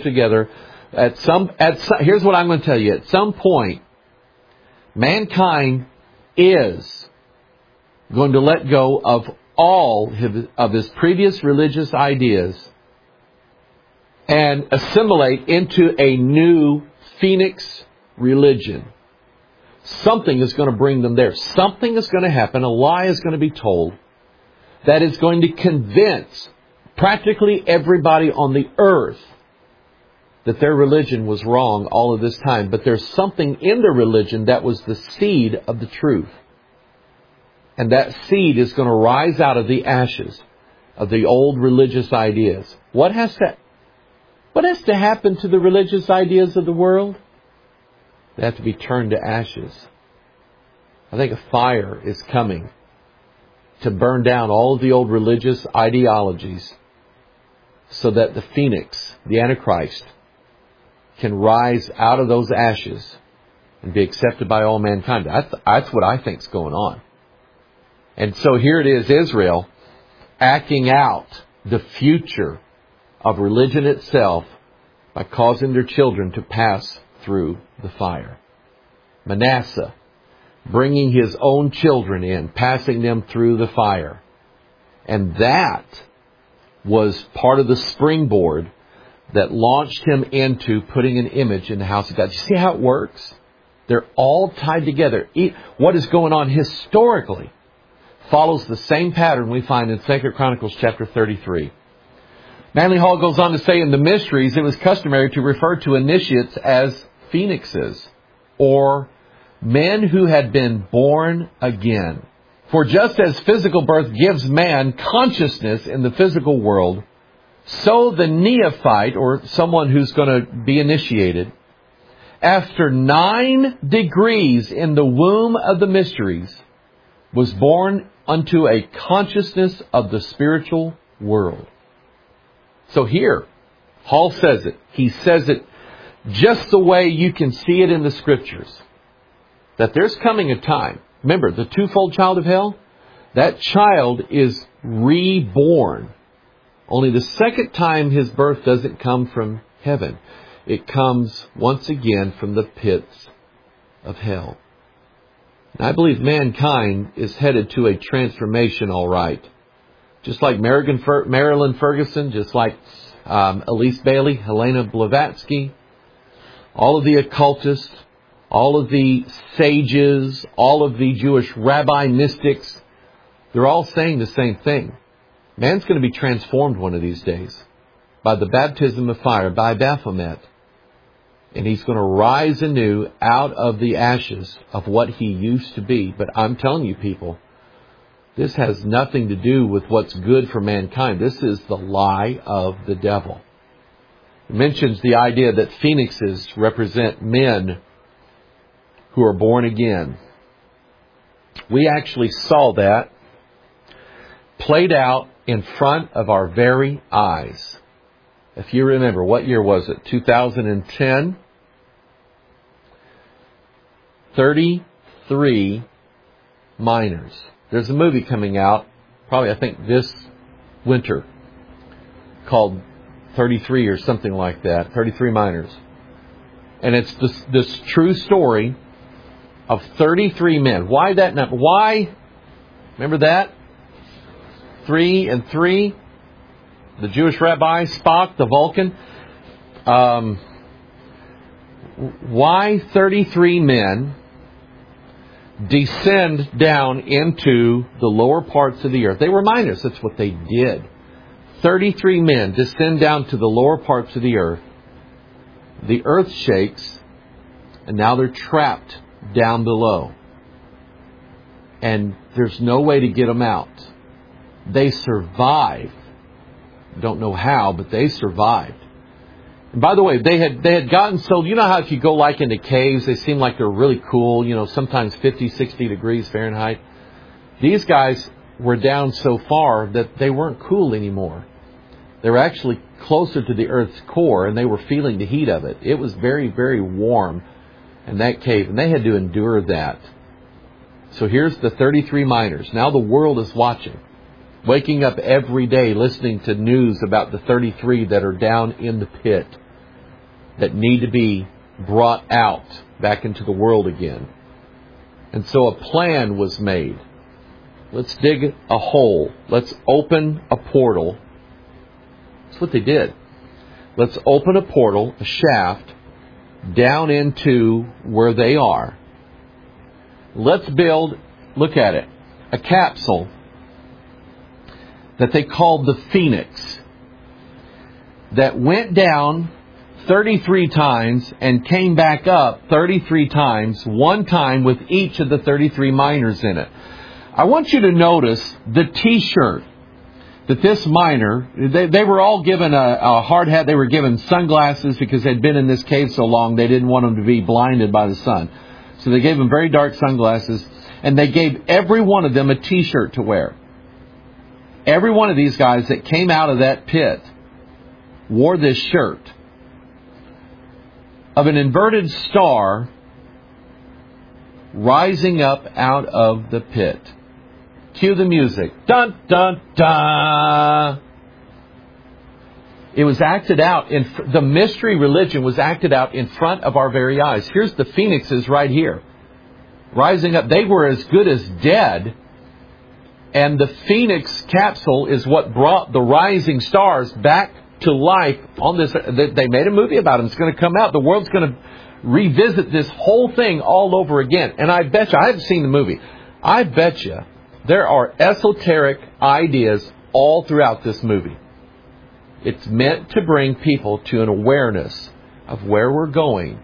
Here's what I'm going to tell you. At some point, mankind is going to let go of all of his previous religious ideas and assimilate into a new Phoenix religion. Something is going to bring them there. Something is going to happen. A lie is going to be told that is going to convince practically everybody on the earth that their religion was wrong all of this time. But there's something in their religion that was the seed of the truth. And that seed is going to rise out of the ashes of the old religious ideas. What has to happen to the religious ideas of the world? They have to be turned to ashes. I think a fire is coming to burn down all of the old religious ideologies so that the Phoenix, the Antichrist, can rise out of those ashes and be accepted by all mankind. That's what I think is going on. And so here it is, Israel acting out the future of religion itself by causing their children to pass through the fire. Manasseh bringing his own children in, passing them through the fire. And that was part of the springboard that launched him into putting an image in the house of God. You see how it works? They're all tied together. What is going on historically follows the same pattern we find in 2 Chronicles chapter 33. Manly Hall goes on to say, in the mysteries, it was customary to refer to initiates as phoenixes, or men who had been born again. For just as physical birth gives man consciousness in the physical world, so the neophyte, or someone who's going to be initiated, after 9 degrees in the womb of the mysteries, was born unto a consciousness of the spiritual world. So here, Hall says it. He says it just the way you can see it in the Scriptures. That there's coming a time. Remember, the twofold child of hell? That child is reborn. Only the second time his birth doesn't come from heaven. It comes once again from the pits of hell. And I believe mankind is headed to a transformation, all right. Just like Marilyn Ferguson, just like Elise Bailey, Helena Blavatsky, all of the occultists, all of the sages, all of the Jewish rabbi mystics, they're all saying the same thing. Man's going to be transformed one of these days by the baptism of fire, by Baphomet. And he's going to rise anew out of the ashes of what he used to be. But I'm telling you, people, this has nothing to do with what's good for mankind. This is the lie of the devil. It mentions the idea that phoenixes represent men who are born again. We actually saw that played out in front of our very eyes. If you remember, what year was it? 2010? 33 miners. There's a movie coming out, probably I think this winter, called 33 or something like that, 33 miners. And it's this true story of 33 men. Why that number? Why Remember that? 3 and 3. The Jewish rabbi, Spock, the Vulcan. Why 33 men descend down into the lower parts of the earth? They were miners. That's what they did. 33 men descend down to the lower parts of the earth. The earth shakes, and now they're trapped down below. And there's no way to get them out. They survived. Don't know how, but they survived. And by the way, they had gotten so, you know how if you go like into caves, they seem like they're really cool, sometimes 50, 60 degrees Fahrenheit. These guys were down so far that they weren't cool anymore. They were actually closer to the Earth's core, and they were feeling the heat of it. It was very, very warm in that cave, and they had to endure that. So here's the 33 miners. Now the world is watching, waking up every day listening to news about the 33 that are down in the pit that need to be brought out back into the world again. And so a plan was made. Let's dig a hole. Let's open a portal. That's what they did. Let's open a portal, a shaft, down into where they are. Let's build, look at it, a capsule that they called the Phoenix, that went down 33 times and came back up 33 times, one time with each of the 33 miners in it. I want you to notice the T-shirt that this miner, they were all given a hard hat. They were given sunglasses because they'd been in this cave so long they didn't want them to be blinded by the sun. So they gave them very dark sunglasses, and they gave every one of them a T-shirt to wear. Every one of these guys that came out of that pit wore this shirt of an inverted star rising up out of the pit. Cue the music. Dun, dun, dun. It was acted out. The mystery religion was acted out in front of our very eyes. Here's the phoenixes right here, rising up. They were as good as dead. And the Phoenix capsule is what brought the rising stars back to life on this. They made a movie about them. It's going to come out. The world's going to revisit this whole thing all over again. And I bet you, I haven't seen the movie, I bet you there are esoteric ideas all throughout this movie. It's meant to bring people to an awareness of where we're going.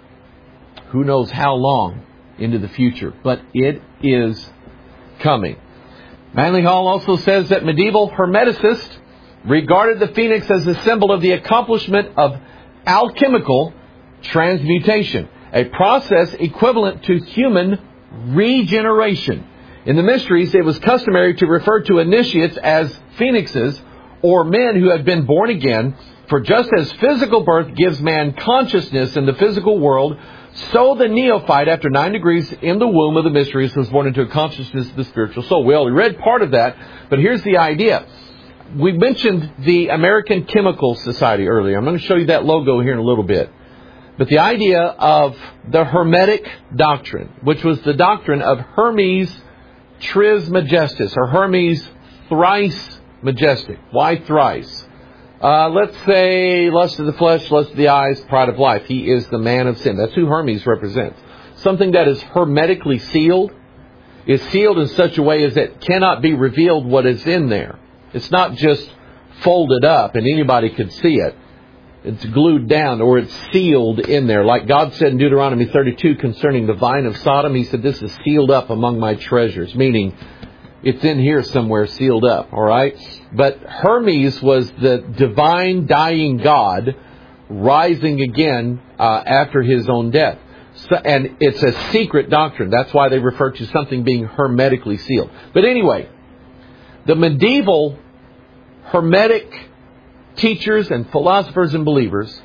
Who knows how long into the future, but it is coming. Manly Hall also says that medieval Hermeticists regarded the phoenix as a symbol of the accomplishment of alchemical transmutation, a process equivalent to human regeneration. In the mysteries, it was customary to refer to initiates as phoenixes, or men who had been born again, for just as physical birth gives man consciousness in the physical world, so the neophyte, after 9 degrees in the womb of the mysteries, was born into a consciousness of the spiritual soul. We already read part of that, but here's the idea. We mentioned the American Chemical Society earlier. I'm going to show you that logo here in a little bit. But the idea of the Hermetic doctrine, which was the doctrine of Hermes Trismegistus, or Hermes Thrice Majestic. Why thrice? Let's say lust of the flesh, lust of the eyes, pride of life. He is the man of sin. That's who Hermes represents. Something that is hermetically sealed is sealed in such a way as it cannot be revealed what is in there. It's not just folded up and anybody could see it. It's glued down, or it's sealed in there. Like God said in Deuteronomy 32 concerning the vine of Sodom, He said, this is sealed up among my treasures, meaning it's in here somewhere sealed up, all right? But Hermes was the divine dying God rising again after his own death. So, and it's a secret doctrine. That's why they refer to something being hermetically sealed. But anyway, the medieval Hermetic teachers and philosophers and believers,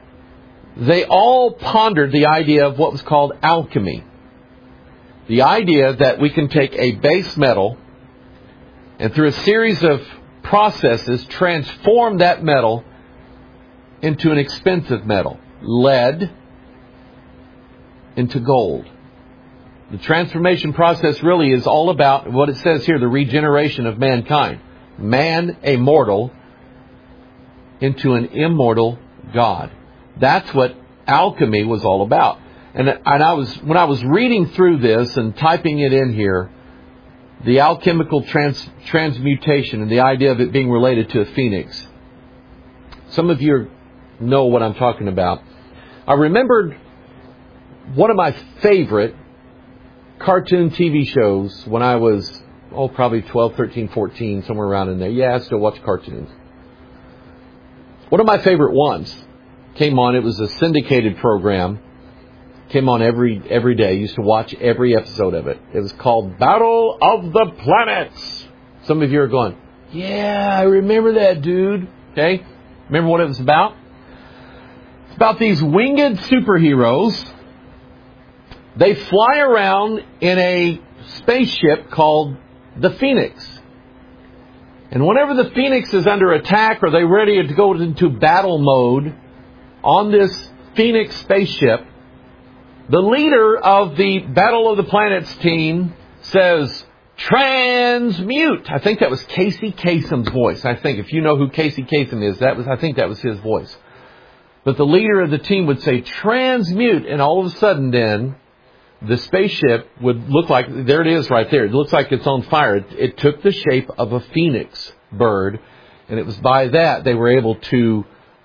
they all pondered the idea of what was called alchemy. The idea that we can take a base metal and through a series of processes transform that metal into an expensive metal, lead into gold. The transformation process really is all about what it says here, the regeneration of mankind. Man, a mortal, into an immortal God. That's what alchemy was all about. And when I was reading through this and typing it in here, the alchemical transmutation and the idea of it being related to a phoenix. Some of you know what I'm talking about. I remembered one of my favorite cartoon TV shows when I was, probably 12, 13, 14, somewhere around in there. Yeah, I still watch cartoons. One of my favorite ones came on. It was a syndicated program. Came on every day. I used to watch every episode of it. It was called Battle of the Planets. Some of you are going, yeah, I remember that, dude. Okay? Remember what it was about? It's about these winged superheroes. They fly around in a spaceship called the Phoenix. And whenever the Phoenix is under attack or they're ready to go into battle mode on this Phoenix spaceship, the leader of the Battle of the Planets team says, transmute. I think that was Casey Kasem's voice. I think if you know who Casey Kasem is, I think that was his voice. But the leader of the team would say, transmute. And all of a sudden then, the spaceship would look like, there it is right there. It looks like it's on fire. It took the shape of a phoenix bird. And it was by that they were able to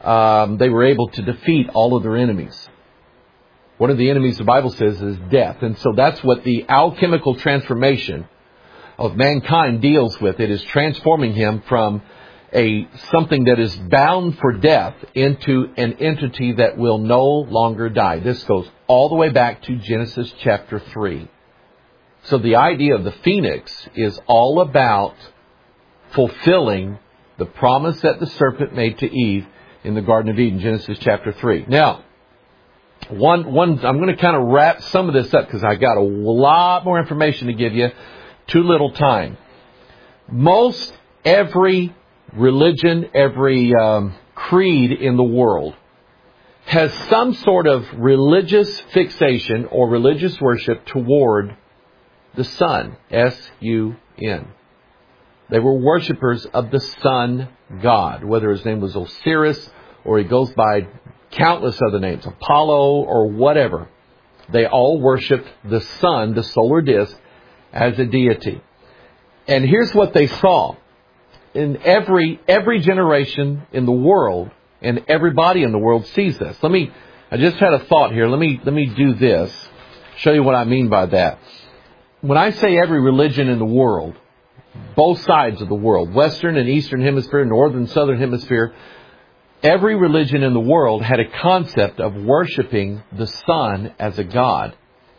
defeat all of their enemies. One of the enemies, the Bible says, is death. And so that's what the alchemical transformation of mankind deals with. It is transforming him from something that is bound for death into an entity that will no longer die. This goes all the way back to Genesis chapter 3. So the idea of the phoenix is all about fulfilling the promise that the serpent made to Eve in the Garden of Eden, Genesis chapter 3. Now, I'm going to kind of wrap some of this up because I got a lot more information to give you. Too little time. Most every religion, every creed in the world has some sort of religious fixation or religious worship toward the sun. S-U-N. They were worshipers of the sun god, whether his name was Osiris or he goes by countless other names, Apollo or whatever. They all worshiped the sun, the solar disk, as a deity. And here's what they saw. In every generation in the world, and everybody in the world sees this. I just had a thought here. Let me do this. Show you what I mean by that. When I say every religion in the world, both sides of the world, Western and Eastern Hemisphere, Northern, Southern Hemisphere, every religion in the world had a concept of worshiping the sun as a god.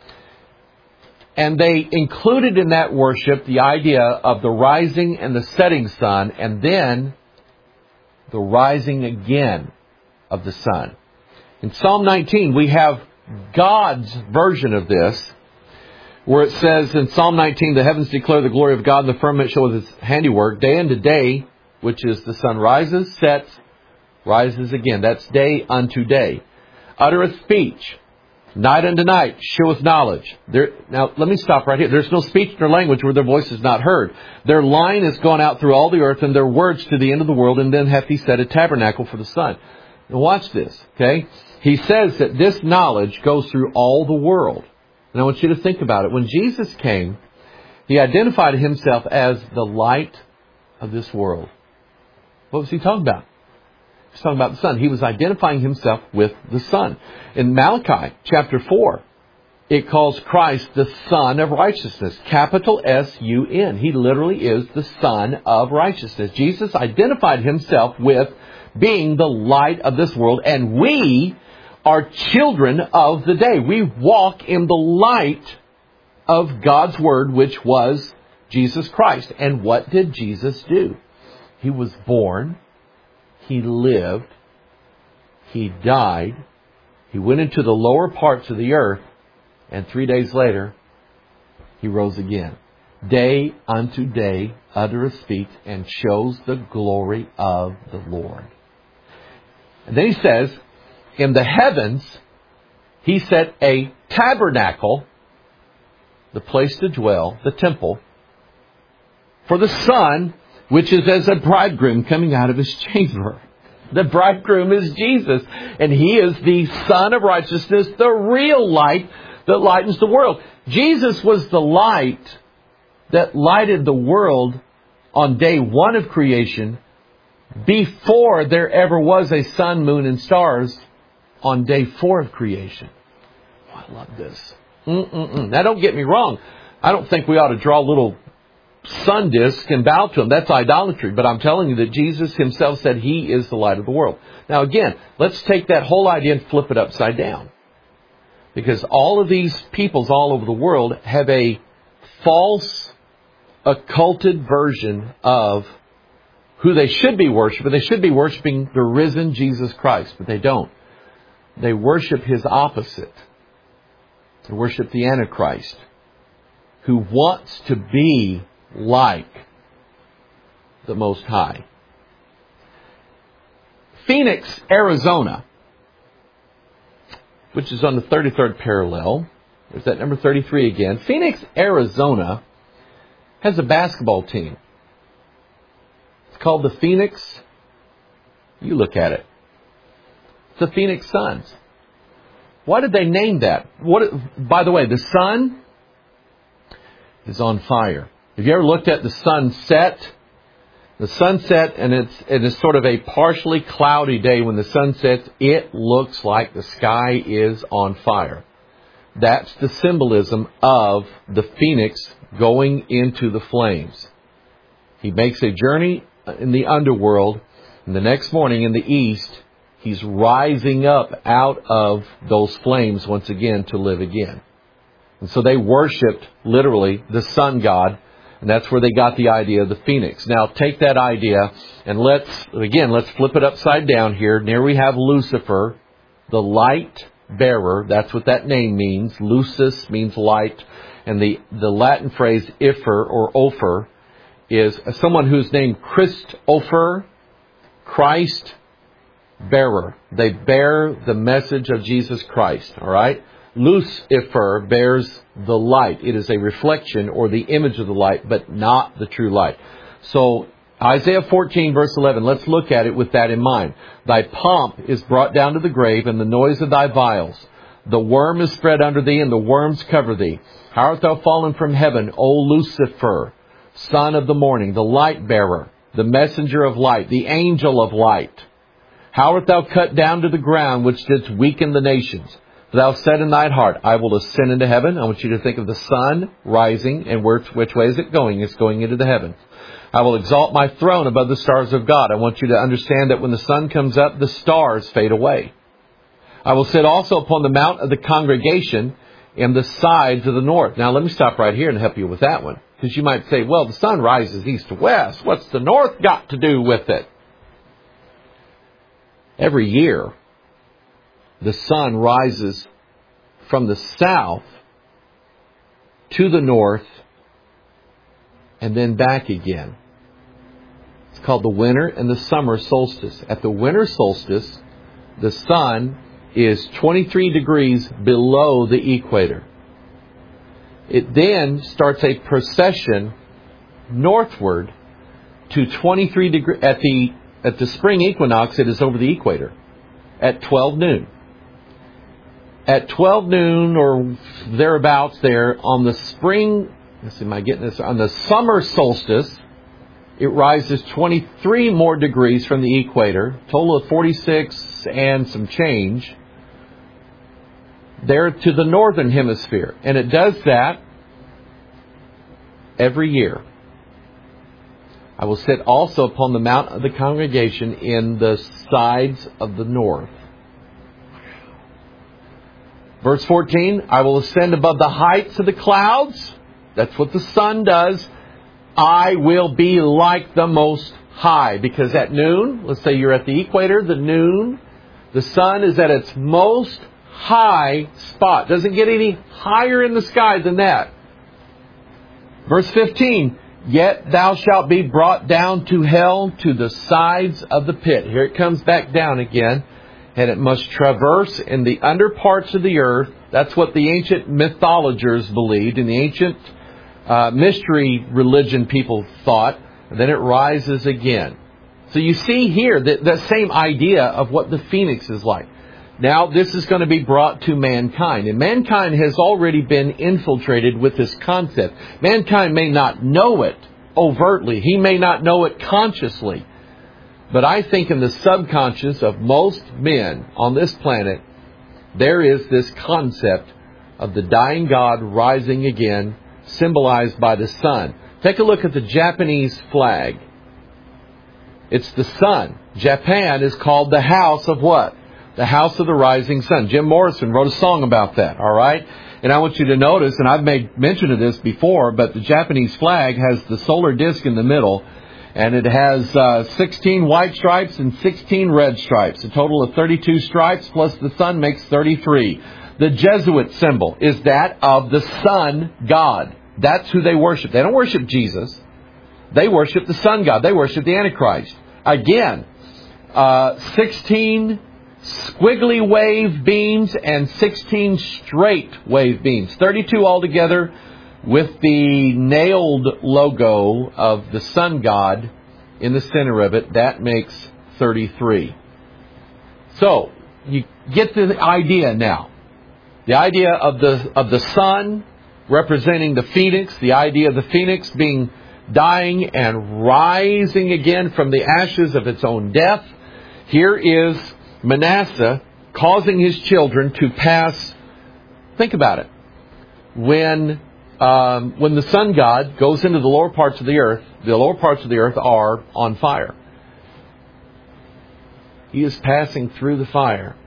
And they included in that worship the idea of the rising and the setting sun, and then the rising again of the sun. In Psalm 19, we have God's version of this, where it says in Psalm 19, the heavens declare the glory of God, and the firmament shows his handiwork. Day unto day, which is the sun rises, sets, rises again. That's day unto day. Uttereth speech. Night unto night showeth knowledge. Now, let me stop right here. There's no speech nor language where their voice is not heard. Their line has gone out through all the earth, and their words to the end of the world, and then hath he set a tabernacle for the sun. Now watch this, okay? He says that this knowledge goes through all the world. And I want you to think about it. When Jesus came, he identified himself as the light of this world. What was he talking about? He's talking about the sun. He was identifying himself with the sun. In Malachi chapter 4, it calls Christ the Son of Righteousness. Capital S-U-N. He literally is the Son of Righteousness. Jesus identified himself with being the light of this world. And we are children of the day. We walk in the light of God's Word, which was Jesus Christ. And what did Jesus do? He was born. He lived, he died, he went into the lower parts of the earth, and 3 days later, he rose again. Day unto day uttereth speech, and shows the glory of the Lord. And then he says, in the heavens, he set a tabernacle the place to dwell, the temple, for the Son, which is as a bridegroom coming out of his chamber. The bridegroom is Jesus, and He is the Son of righteousness, the real light that lightens the world. Jesus was the light that lighted the world on day one of creation, before there ever was a sun, moon, and stars on day 4 of creation. Oh, I love this. Now, don't get me wrong. I don't think we ought to draw little sun discs and bow to them. That's idolatry. But I'm telling you that Jesus Himself said He is the light of the world. Now, again, let's take that whole idea and flip it upside down. Because all of these peoples all over the world have a false, occulted version of who they should be worshiping. They should be worshiping the risen Jesus Christ, but they don't. They worship His opposite. They worship the Antichrist, who wants to be like the Most High. Phoenix, Arizona, which is on the 33rd parallel. There's that number 33 again. Phoenix, Arizona has a basketball team. It's called the Phoenix. You look at it. It's the Phoenix Suns. Why did they name that? By the way, the sun is on fire. Have you ever looked at the sunset? The sunset, and it's sort of a partially cloudy day when the sun sets. It looks like the sky is on fire. That's the symbolism of the phoenix going into the flames. He makes a journey in the underworld, and the next morning in the east, he's rising up out of those flames once again to live again. And so they worshipped, literally, the sun god, and that's where they got the idea of the phoenix. Now, take that idea, and let's flip it upside down here. Here we have Lucifer, the light bearer. That's what that name means. Lucis means light. And the Latin phrase Ifer or Ophir is someone who's named Christopher, Christ bearer. They bear the message of Jesus Christ. All right? Lucifer bears the light. It is a reflection or the image of the light, but not the true light. So Isaiah 14 verse 11, let's look at it with that in mind. Thy pomp is brought down to the grave, and the noise of thy vials. The worm is spread under thee, and the worms cover thee. How art thou fallen from heaven, O Lucifer, son of the morning, the light bearer, the messenger of light, the angel of light? How art thou cut down to the ground, which didst weaken the nations? For thou said in thine heart, I will ascend into heaven. I want you to think of the sun rising, and which way is it going? It's going into the heavens. I will exalt my throne above the stars of God. I want you to understand that when the sun comes up, the stars fade away. I will sit also upon the mount of the congregation in the sides of the north. Now, let me stop right here and help you with that one. Because you might say, well, the sun rises east to west. What's the north got to do with it? Every year, the sun rises from the south to the north and then back again. It's called the winter and the summer solstice. At the winter solstice, the sun is 23 degrees below the equator. It then starts a procession northward to 23 degrees. At the spring equinox, it is over the equator at 12 noon. At 12 noon or thereabouts there on the spring, on the summer solstice, it rises 23 more degrees from the equator, total of 46 and some change, there to the northern hemisphere. And it does that every year. I will sit also upon the mount of the congregation in the sides of the north. Verse 14, I will ascend above the heights of the clouds. That's what the sun does. I will be like the Most High. Because at noon, let's say you're at the equator, the sun is at its most high spot. Doesn't get any higher in the sky than that. Verse 15, yet thou shalt be brought down to hell, to the sides of the pit. Here it comes back down again. And it must traverse in the under parts of the earth That's what the ancient mythologers believed, and the ancient mystery religion people thought. And then it rises again. So you see here the same idea of what the phoenix is like. Now this is going to be brought to mankind. And mankind has already been infiltrated with this concept. Mankind may not know it overtly. He may not know it consciously. But I think in the subconscious of most men on this planet, there is this concept of the dying God rising again, symbolized by the sun. Take a look at the Japanese flag. It's the sun. Japan is called the house of what? The house of the rising sun. Jim Morrison wrote a song about that, all right? And I want you to notice, and I've made mention of this before, but the Japanese flag has the solar disk in the middle, and it has 16 white stripes and 16 red stripes. A total of 32 stripes, plus the sun makes 33. The Jesuit symbol is that of the sun god. That's who they worship. They don't worship Jesus. They worship the sun god. They worship the Antichrist. Again, 16 squiggly wave beams and 16 straight wave beams. 32 altogether with the nailed logo of the sun god in the center of it. That makes 33. So, you get the idea now. The idea of the sun representing the phoenix, the idea of the phoenix being dying and rising again from the ashes of its own death. Here is Manasseh causing his children to pass. Think about it. When the sun god goes into the lower parts of the earth are on fire. He is passing through the fire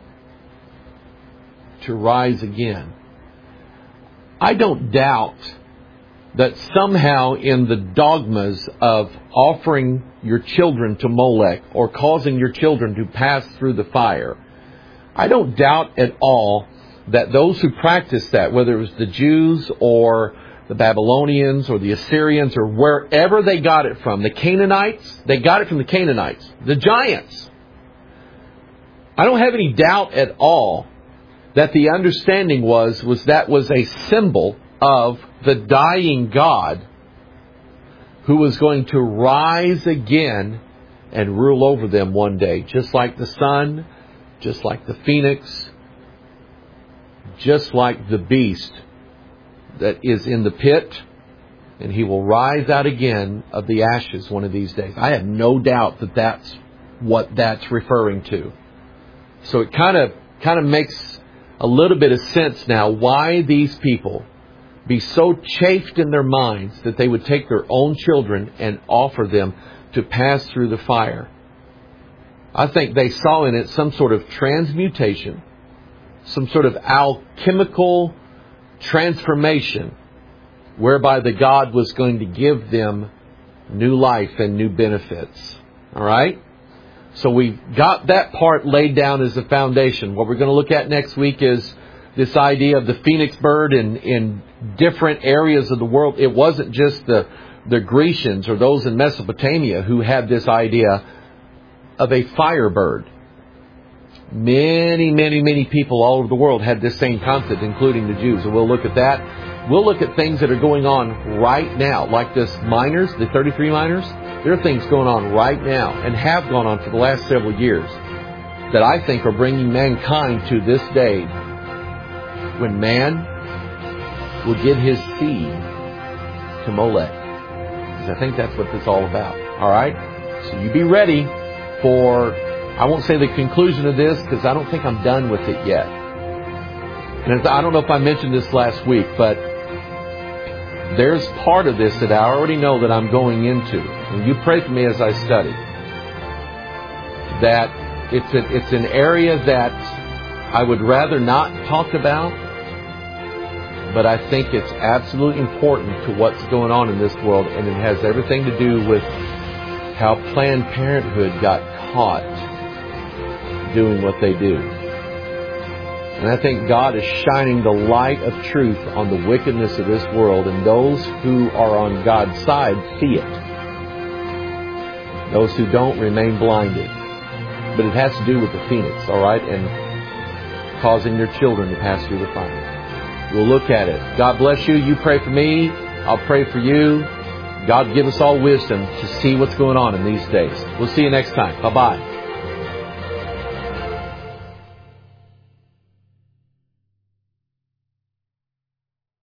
to rise again. I don't doubt that somehow in the dogmas of offering your children to Molech or causing your children to pass through the fire, I don't doubt at all that those who practiced that, whether it was the Jews or the Babylonians or the Assyrians or wherever they got it from, the Canaanites, they got it from the Canaanites, the giants. I don't have any doubt at all that the understanding was that was a symbol of the dying God who was going to rise again and rule over them one day. Just like the sun, just like the phoenix, just like the beast that is in the pit, and he will rise out again of the ashes one of these days. I have no doubt that that's what that's referring to. So it kind of makes a little bit of sense now why these people be so chafed in their minds that they would take their own children and offer them to pass through the fire. I think they saw in it some sort of transmutation, some sort of alchemical transformation, whereby the God was going to give them new life and new benefits. All right? So we've got that part laid down as a foundation. What we're going to look at next week is this idea of the phoenix bird in different areas of the world. It wasn't just the Grecians or those in Mesopotamia who had this idea of a firebird. Many people all over the world had this same concept, including the Jews. And we'll look at that. We'll look at things that are going on right now, like this miners, the 33 miners. There are things going on right now and have gone on for the last several years that I think are bringing mankind to this day when man will give his seed to Molech. Because I think that's what this is all about. All right? So you be ready for, I won't say the conclusion of this because I don't think I'm done with it yet. And I don't know if I mentioned this last week, but there's part of this that I already know that I'm going into. And you pray for me as I study. That it's an area that I would rather not talk about. But I think it's absolutely important to what's going on in this world. And it has everything to do with how Planned Parenthood got caught doing what they do. And I think God is shining the light of truth on the wickedness of this world, and those who are on God's side see it. Those who don't remain blinded. But it has to do with the phoenix, all right? And causing their children to pass through the fire. We'll look at it. God bless you. You pray for me. I'll pray for you. God give us all wisdom to see what's going on in these days. We'll see you next time. Bye-bye.